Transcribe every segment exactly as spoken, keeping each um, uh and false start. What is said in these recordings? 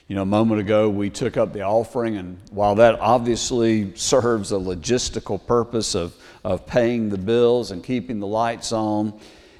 You know, a moment ago we took up the offering, and while that obviously serves a logistical purpose of, of paying the bills and keeping the lights on,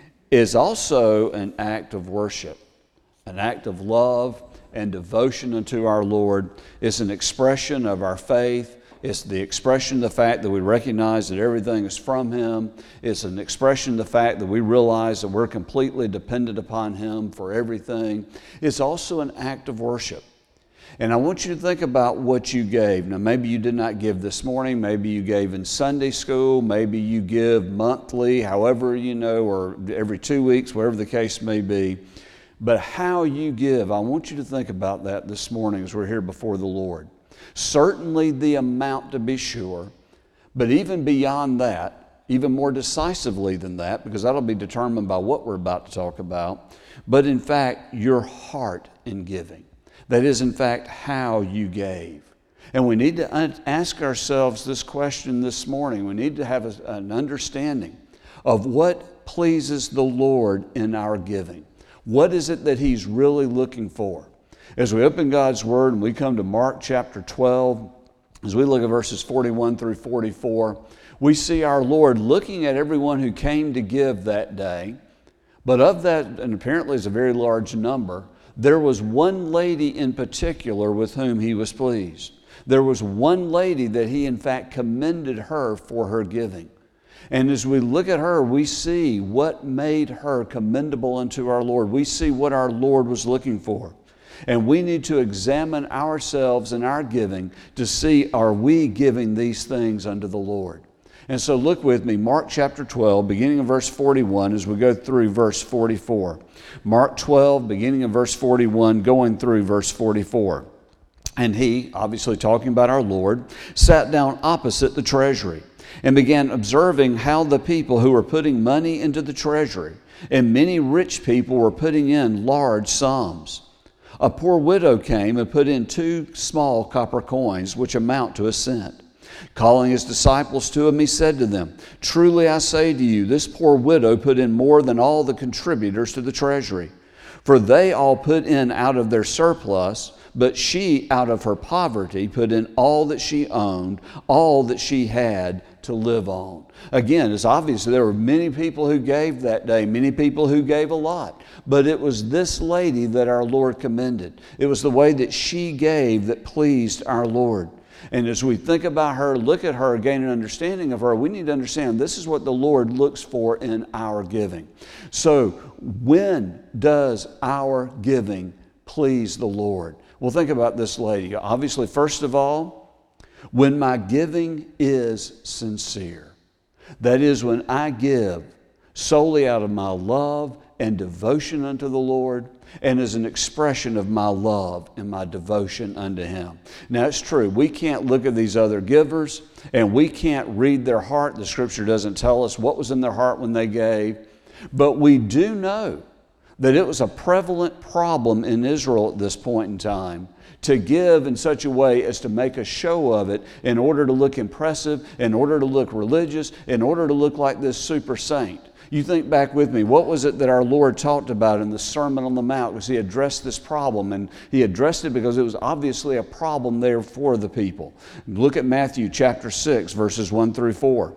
is also an act of worship, an act of love and devotion unto our Lord. It's an expression of our faith. It's the expression of the fact that we recognize that everything is from Him. It's an expression of the fact that we realize that we're completely dependent upon Him for everything. It's also an act of worship. And I want you to think about what you gave. Now, maybe you did not give this morning. Maybe you gave in Sunday school. Maybe you give monthly, however you know, or every two weeks, whatever the case may be. But how you give, I want you to think about that this morning as we're here before the Lord. Certainly the amount, to be sure, but even beyond that, even more decisively than that, because that'll be determined by what we're about to talk about, but in fact, your heart in giving. That is, in fact, how you gave. And we need to un- ask ourselves this question this morning. We need to have a, an understanding of what pleases the Lord in our giving. What is it that He's really looking for? As we open God's Word and we come to Mark chapter twelve, as we look at verses forty-one through forty-four, we see our Lord looking at everyone who came to give that day. But of that, and apparently it's a very large number, there was one lady in particular with whom He was pleased. There was one lady that He in fact commended her for her giving. And as we look at her, we see what made her commendable unto our Lord. We see what our Lord was looking for. And we need to examine ourselves and our giving to see, are we giving these things unto the Lord? And so look with me, Mark chapter twelve, beginning in verse forty-one, as we go through verse forty-four. Mark twelve, beginning in verse forty-one, going through verse forty-four. And He, obviously talking about our Lord, sat down opposite the treasury and began observing how the people who were putting money into the treasury, and many rich people were putting in large sums. A poor widow came and put in two small copper coins, which amount to a cent. Calling His disciples to Him, He said to them, "Truly I say to you, this poor widow put in more than all the contributors to the treasury. For they all put in out of their surplus, but she out of her poverty put in all that she owned, all that she had to live on." Again, it's obvious there were many people who gave that day, many people who gave a lot. But it was this lady that our Lord commended. It was the way that she gave that pleased our Lord. And as we think about her, look at her, gain an understanding of her, we need to understand this is what the Lord looks for in our giving. So when does our giving please the Lord? Well, think about this lady. Obviously, first of all, when my giving is sincere. That is, when I give solely out of my love and devotion unto the Lord, and as an expression of my love and my devotion unto Him. Now, it's true, we can't look at these other givers, and we can't read their heart. The Scripture doesn't tell us what was in their heart when they gave. But we do know that it was a prevalent problem in Israel at this point in time to give in such a way as to make a show of it in order to look impressive, in order to look religious, in order to look like this super saint. You think back with me, what was it that our Lord talked about in the Sermon on the Mount? Because He addressed this problem, and He addressed it because it was obviously a problem there for the people. Look at Matthew chapter six, verses one through four.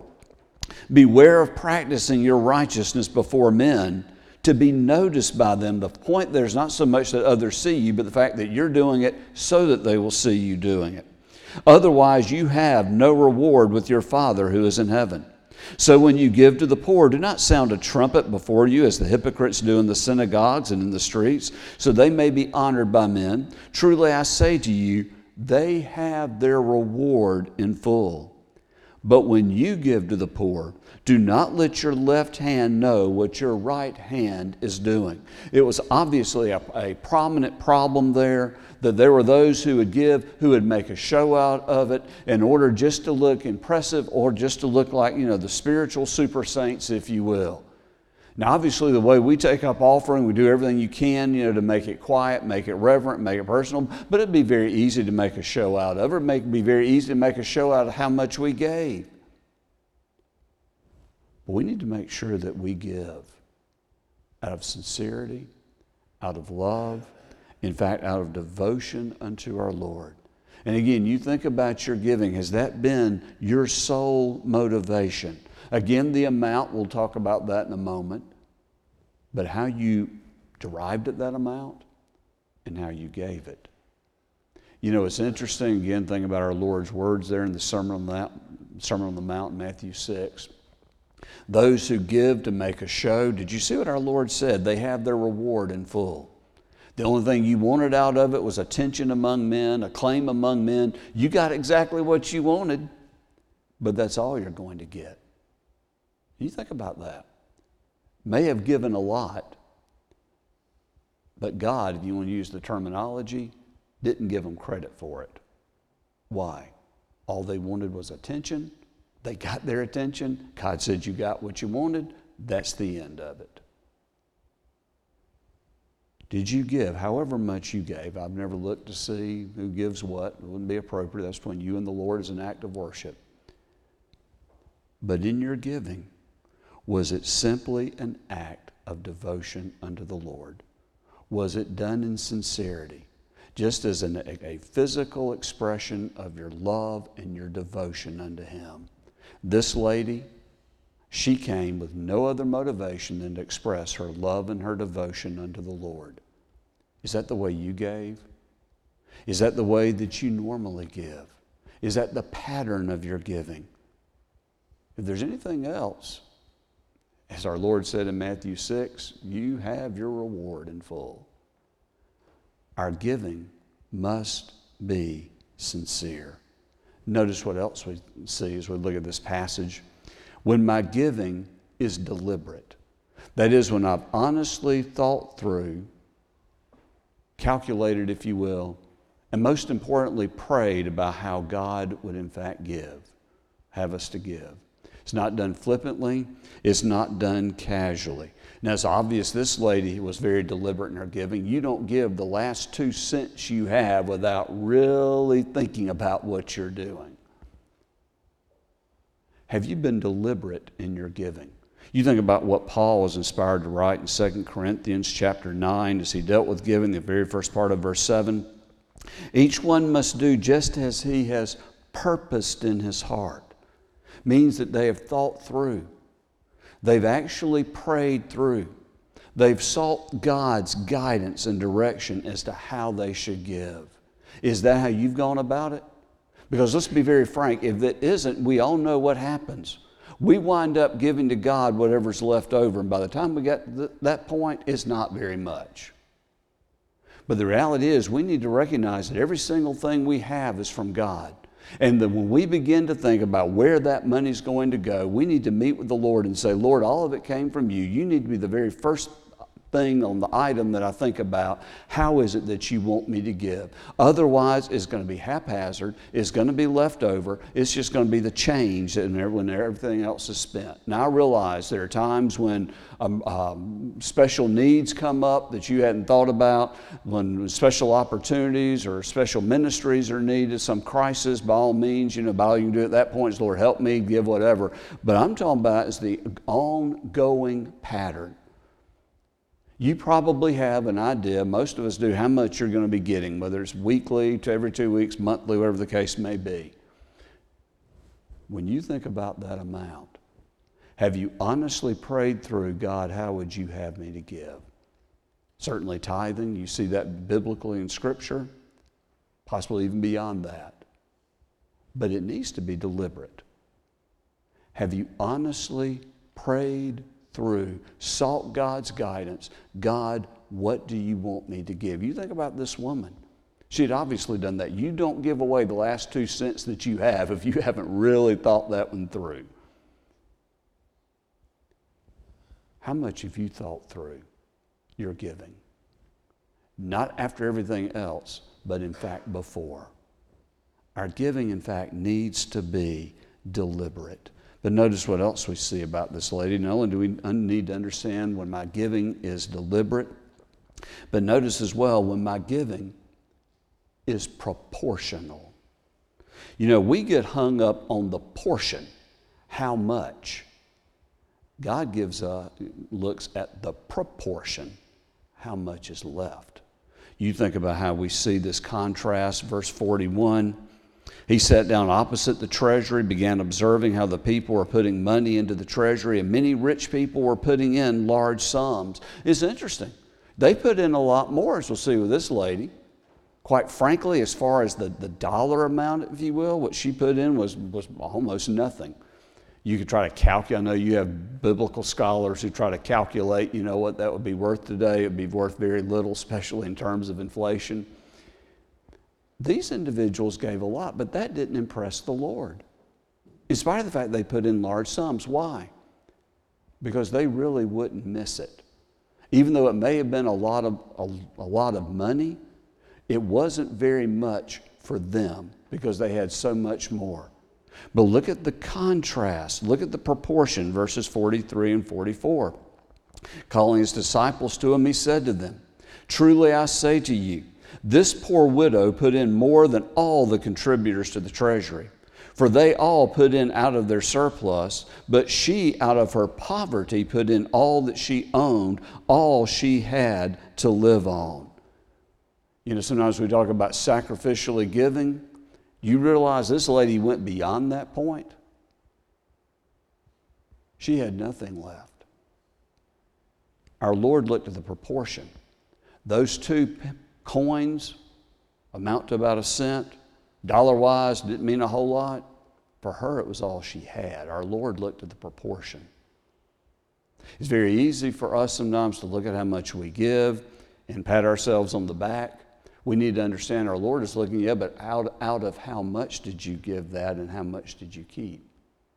"Beware of practicing your righteousness before men, to be noticed by them." The point there is not so much that others see you, but the fact that you're doing it so that they will see you doing it. "Otherwise you have no reward with your Father who is in heaven. So when you give to the poor, do not sound a trumpet before you as the hypocrites do in the synagogues and in the streets, so they may be honored by men. Truly I say to you, they have their reward in full. But when you give to the poor, do not let your left hand know what your right hand is doing." It was obviously a, a prominent problem there, that there were those who would give, who would make a show out of it in order just to look impressive or just to look like, you know, the spiritual super saints, if you will. Now, obviously, the way we take up offering, we do everything you can, you know, to make it quiet, make it reverent, make it personal, but it'd be very easy to make a show out of it. It'd make, be very easy to make a show out of how much we gave. But we need to make sure that we give out of sincerity, out of love, In fact, out of devotion unto our Lord. And again, you think about your giving. Has that been your sole motivation? Again, the amount, we'll talk about that in a moment. But how you derived at that amount and how you gave it. You know, it's interesting, again, thinking about our Lord's words there in the Sermon on the Mount, Sermon on the Mount, Matthew six. Those who give to make a show, did you see what our Lord said? They have their reward in full. The only thing you wanted out of it was attention among men, acclaim among men. You got exactly what you wanted, but that's all you're going to get. You think about that. May have given a lot, but God, if you want to use the terminology, didn't give them credit for it. Why? All they wanted was attention. They got their attention. God said, you got what you wanted. That's the end of it. Did you give however much you gave? I've never looked to see who gives what. It wouldn't be appropriate. That's between you and the Lord as an act of worship. But in your giving, was it simply an act of devotion unto the Lord? Was it done in sincerity? Just as an, a physical expression of your love and your devotion unto Him. This lady, she came with no other motivation than to express her love and her devotion unto the Lord. Is that the way you gave? Is that the way that you normally give? Is that the pattern of your giving? If there's anything else, as our Lord said in Matthew six, you have your reward in full. Our giving must be sincere. Notice what else we see as we look at this passage. When my giving is deliberate, that is, when I've honestly thought through, calculated, if you will, and most importantly, prayed about how God would in fact give, have us to give. It's not done flippantly. It's not done casually. Now, it's obvious this lady was very deliberate in her giving. You don't give the last two cents you have without really thinking about what you're doing. Have you been deliberate in your giving? You think about what Paul was inspired to write in Second Corinthians chapter nine as he dealt with giving, the very first part of verse seven. Each one must do just as he has purposed in his heart. Means that they have thought through. They've actually prayed through. They've sought God's guidance and direction as to how they should give. Is that how you've gone about it? Because let's be very frank, if it isn't, we all know what happens. We wind up giving to God whatever's left over, and by the time we get to that point, it's not very much. But the reality is, we need to recognize that every single thing we have is from God. And that when we begin to think about where that money's going to go, we need to meet with the Lord and say, Lord, all of it came from you. You need to be the very first thing on the item that I think about. How is it that you want me to give? Otherwise, it's going to be haphazard. It's going to be left over. It's just going to be the change when everything else is spent. Now, I realize there are times when um, um, special needs come up that you hadn't thought about, when special opportunities or special ministries are needed, some crisis, by all means, you know, about all you can do at that point is, Lord, help me, give whatever. But I'm talking about is the ongoing pattern. You probably have an idea, most of us do, how much you're going to be getting, whether it's weekly, to every two weeks, monthly, whatever the case may be. When you think about that amount, have you honestly prayed through, God, how would you have me to give? Certainly tithing, you see that biblically in Scripture, possibly even beyond that. But it needs to be deliberate. Have you honestly prayed through, sought God's guidance? God, what do you want me to give? You think about this woman. She had obviously done that. You don't give away the last two cents that you have if you haven't really thought that one through. How much have you thought through your giving? Not after everything else, but in fact before. Our giving, in fact, needs to be deliberate. But notice what else we see about this lady. Not only do we need to understand when my giving is deliberate, but notice as well when my giving is proportional. You know, we get hung up on the portion, how much. God gives a, looks at the proportion, how much is left. You think about how we see this contrast. Verse forty-one, he sat down opposite the treasury, began observing how the people were putting money into the treasury, and many rich people were putting in large sums. It's interesting. They put in a lot more, as we'll see with this lady. Quite frankly, as far as the, the dollar amount, if you will, what she put in was, was almost nothing. You could try to calculate. I know you have biblical scholars who try to calculate, you know, what that would be worth today. It would be worth very little, especially in terms of inflation. These individuals gave a lot, but that didn't impress the Lord. In spite of the fact they put in large sums. Why? Because they really wouldn't miss it. Even though it may have been a lot of, a, a lot of money, it wasn't very much for them because they had so much more. But look at the contrast. Look at the proportion, verses forty-three and forty-four. Calling his disciples to him, he said to them, "Truly I say to you, this poor widow put in more than all the contributors to the treasury. For they all put in out of their surplus, but she out of her poverty put in all that she owned, all she had to live on." You know, sometimes we talk about sacrificially giving. You realize this lady went beyond that point? She had nothing left. Our Lord looked at the proportion. Those two coins amount to about a cent. Dollar-wise, didn't mean a whole lot. For her, it was all she had. Our Lord looked at the proportion. It's very easy for us sometimes to look at how much we give and pat ourselves on the back. We need to understand our Lord is looking, yeah, but out, out of how much did you give that and how much did you keep?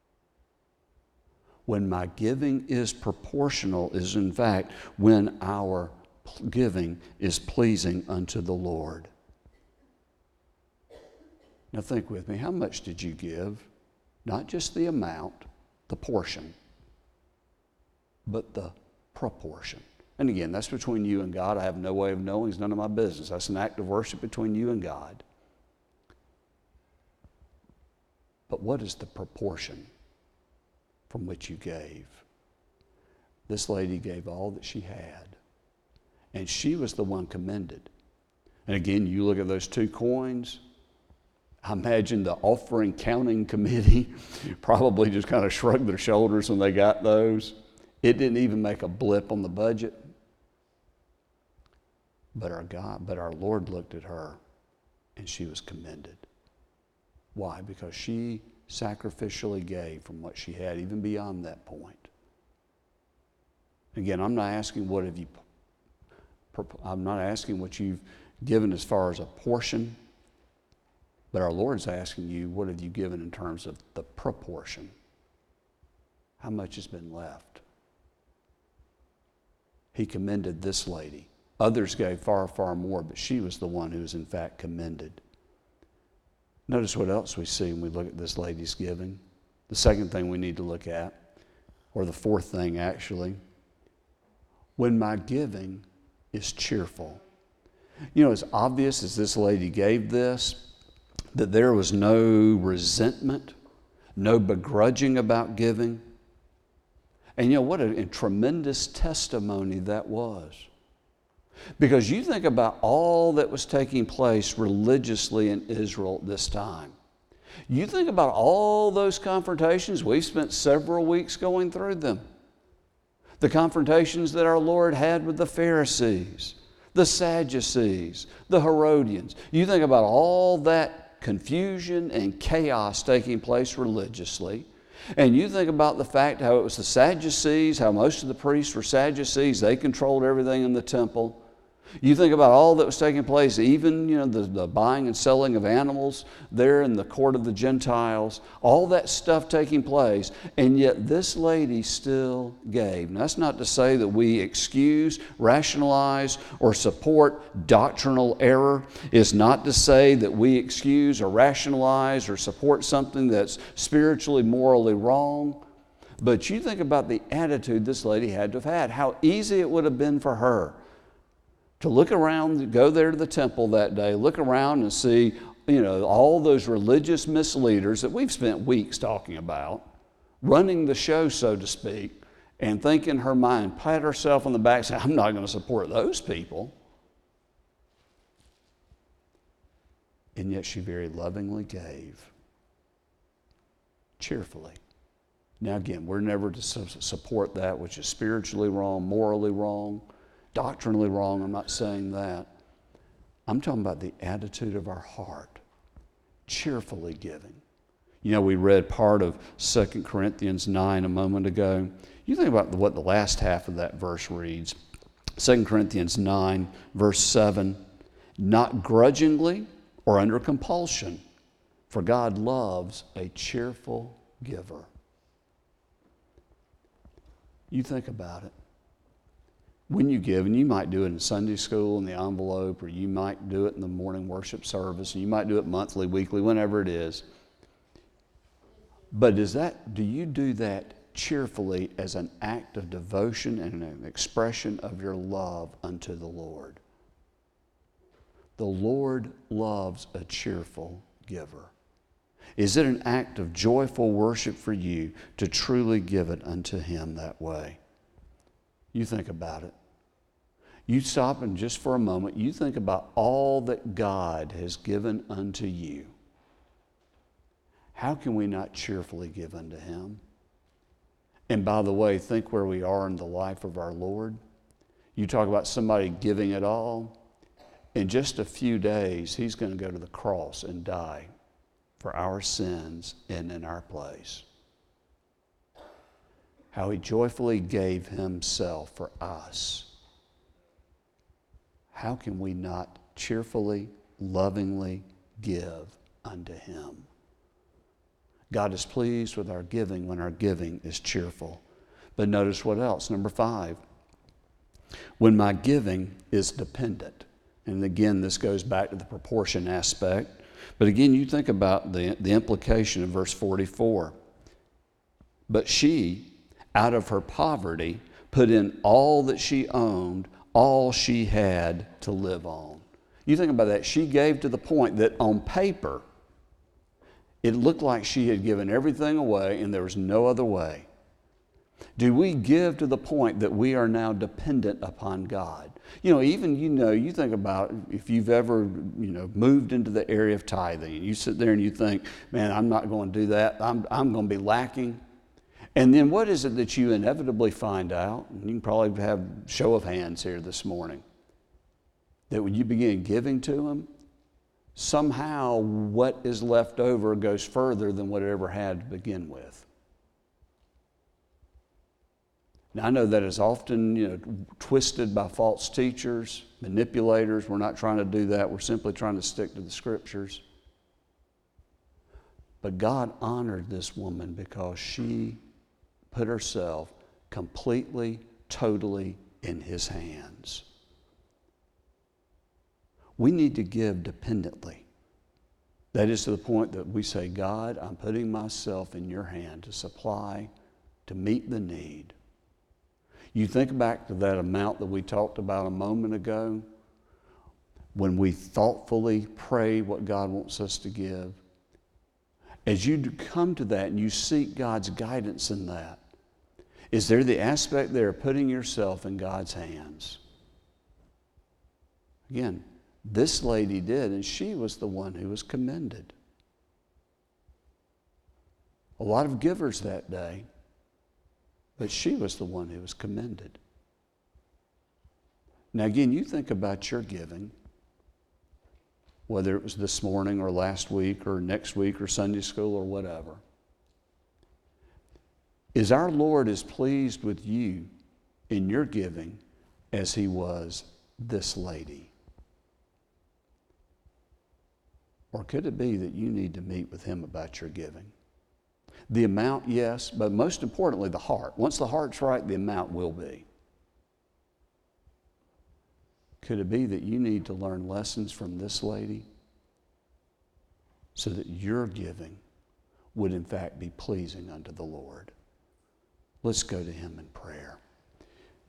When my giving is proportional is in fact when our giving is pleasing unto the Lord. Now think with me, how much did you give? Not just the amount, the portion, but the proportion. And again, that's between you and God. I have no way of knowing. It's none of my business. That's an act of worship between you and God. But what is the proportion from which you gave? This lady gave all that she had. And she was the one commended. And again, you look at those two coins. I imagine the offering counting committee probably just kind of shrugged their shoulders when they got those. It didn't even make a blip on the budget. But our God, but our Lord looked at her and she was commended. Why? Because she sacrificially gave from what she had, even beyond that point. Again, I'm not asking what have you, I'm not asking what you've given as far as a portion, but our Lord's asking you, what have you given in terms of the proportion? How much has been left? He commended this lady. Others gave far, far more, but she was the one who was in fact commended. Notice what else we see when we look at this lady's giving. The second thing we need to look at, or the fourth thing actually, when my giving is cheerful. You know, as obvious as this lady gave this, that there was no resentment, no begrudging about giving. And you know, what a, a tremendous testimony that was. Because you think about all that was taking place religiously in Israel at this time. You think about all those confrontations. We've spent several weeks going through them. The confrontations that our Lord had with the Pharisees, the Sadducees, the Herodians. You think about all that confusion and chaos taking place religiously. And you think about the fact how it was the Sadducees, how most of the priests were Sadducees. They controlled everything in the temple. You think about all that was taking place, even you know the, the buying and selling of animals there in the court of the Gentiles, all that stuff taking place, and yet this lady still gave. Now, that's not to say that we excuse, rationalize, or support doctrinal error. It's not to say that we excuse or rationalize or support something that's spiritually, morally wrong. But you think about the attitude this lady had to have had, how easy it would have been for her to look around, go there to the temple that day, look around and see, you know, all those religious misleaders that we've spent weeks talking about, running the show, so to speak, and think in her mind, pat herself on the back, say, I'm not going to support those people. and yet she very lovingly gave, cheerfully. Now again, we're never to su- support that which is spiritually wrong, morally wrong, doctrinally wrong. I'm not saying that. I'm talking about the attitude of our heart, cheerfully giving. You know, we read part of Second Corinthians nine a moment ago. You think about what the last half of that verse reads. Second Corinthians nine, verse seven, not grudgingly or under compulsion, for God loves a cheerful giver. You think about it. When you give, and you might do it in Sunday school in the envelope, or you might do it in the morning worship service, and you might do it monthly, weekly, whenever it is. But is that, do you do that cheerfully as an act of devotion and an expression of your love unto the Lord? The Lord loves a cheerful giver. Is it an act of joyful worship for you to truly give it unto Him that way? You think about it. You stop and just for a moment, you think about all that God has given unto you. How can we not cheerfully give unto Him? And by the way, think where we are in the life of our Lord. You talk about somebody giving it all. In just a few days, He's going to go to the cross and die for our sins and in our place. How He joyfully gave Himself for us. How can we not cheerfully, lovingly give unto Him? God is pleased with our giving when our giving is cheerful. But notice what else? Number five, when my giving is dependent. And again, this goes back to the proportion aspect. But again, you think about the, the implication of verse forty-four. But she, out of her poverty, put in all that she owned, all she had to live on. You think about that. She gave to the point that on paper, it looked like she had given everything away and there was no other way. Do we give to the point that we are now dependent upon God? You know, even, you know, you think about if you've ever, you know, moved into the area of tithing, and you sit there and you think, man, I'm not going to do that. I'm, I'm going to be lacking. And then what is it that you inevitably find out? And you can probably have a show of hands here this morning. That when you begin giving to Him, somehow what is left over goes further than what it ever had to begin with. Now, I know that is often, you know, twisted by false teachers, manipulators. We're not trying to do that. We're simply trying to stick to the Scriptures. But God honored this woman because she put herself completely, totally in His hands. We need to give dependently. That is to the point that we say, God, I'm putting myself in your hand to supply, to meet the need. You think back to that amount that we talked about a moment ago, when we thoughtfully pray what God wants us to give. As you come to that and you seek God's guidance in that, is there the aspect there of putting yourself in God's hands? Again, this lady did, and she was the one who was commended. A lot of givers that day, but she was the one who was commended. Now again, you think about your giving, whether it was this morning or last week or next week or Sunday school or whatever. Is our Lord as pleased with you in your giving as He was this lady? Or could it be that you need to meet with Him about your giving? The amount, yes, but most importantly, the heart. Once the heart's right, the amount will be. Could it be that you need to learn lessons from this lady so that your giving would in fact be pleasing unto the Lord? Let's go to Him in prayer.